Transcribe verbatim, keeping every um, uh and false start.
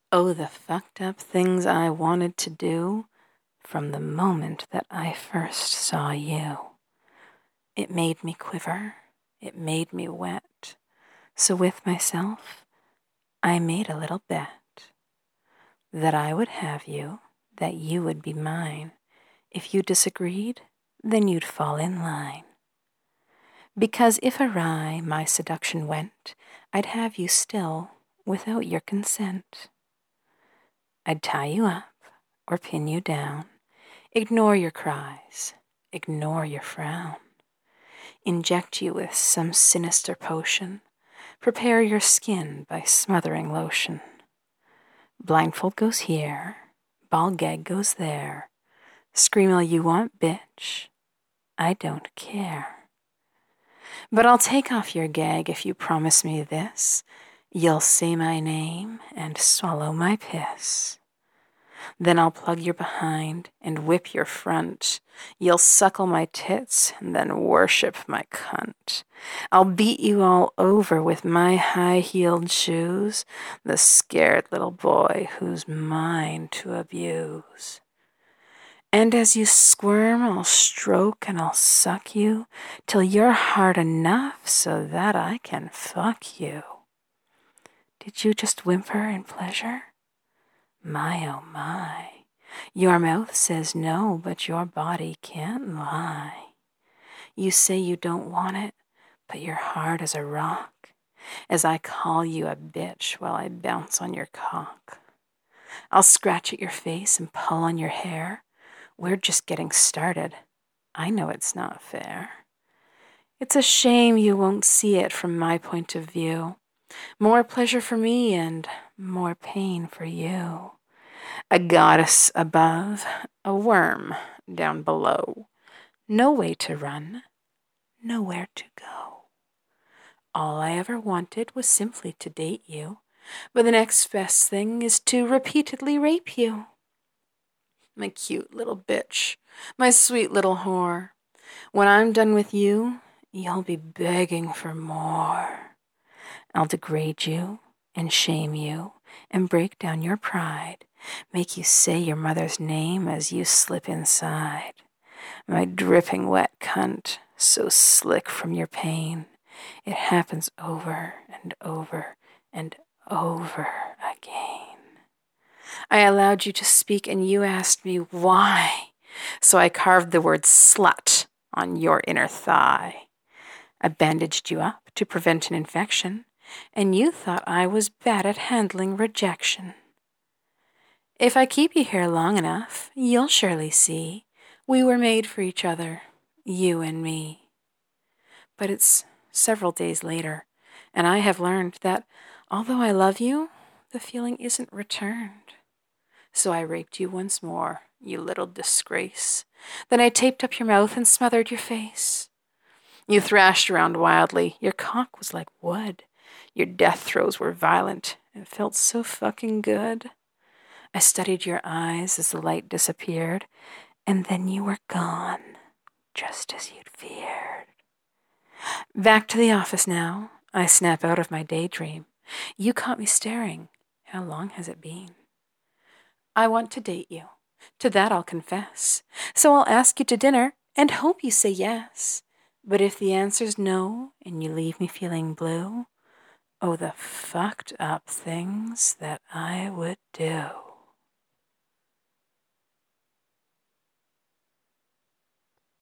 Oh, the fucked up things I wanted to do from the moment that I first saw you. It made me quiver. It made me wet. So with myself, I made a little bet that I would have you, that you would be mine. If you disagreed, then you'd fall in line. Because if awry my seduction went, I'd have you still without your consent. I'd tie you up or pin you down, ignore your cries, ignore your frown, inject you with some sinister potion, prepare your skin by smothering lotion. Blindfold goes here, ball gag goes there, scream all you want, bitch, I don't care. But I'll take off your gag if you promise me this. You'll say my name and swallow my piss. Then I'll plug your behind and whip your front. You'll suckle my tits and then worship my cunt. I'll beat you all over with my high-heeled shoes, the scared little boy who's mine to abuse. And as you squirm, I'll stroke and I'll suck you till you're hard enough so that I can fuck you. Did you just whimper in pleasure? My, oh my. Your mouth says no, but your body can't lie. You say you don't want it, but you're hard as a rock, as I call you a bitch while I bounce on your cock. I'll scratch at your face and pull on your hair. We're just getting started. I know it's not fair. It's a shame you won't see it from my point of view. More pleasure for me and more pain for you. A goddess above, a worm down below. No way to run, nowhere to go. All I ever wanted was simply to date you, but the next best thing is to repeatedly rape you. My cute little bitch, my sweet little whore. When I'm done with you, you'll be begging for more. I'll degrade you and shame you and break down your pride, make you say your mother's name as you slip inside. My dripping wet cunt, so slick from your pain, it happens over and over and over again. I allowed you to speak and you asked me why, so I carved the word slut on your inner thigh. I bandaged you up to prevent an infection, and you thought I was bad at handling rejection. If I keep you here long enough, you'll surely see we were made for each other, you and me. But it's several days later, and I have learned that although I love you, the feeling isn't returned. So I raped you once more, you little disgrace. Then I taped up your mouth and smothered your face. You thrashed around wildly. Your cock was like wood. Your death throes were violent. It felt so fucking good. I studied your eyes as the light disappeared, and then you were gone, just as you'd feared. Back to the office now. I snap out of my daydream. You caught me staring. How long has it been? I want to date you. To that I'll confess. So I'll ask you to dinner and hope you say yes. But if the answer's no and you leave me feeling blue, oh, the fucked up things that I would do.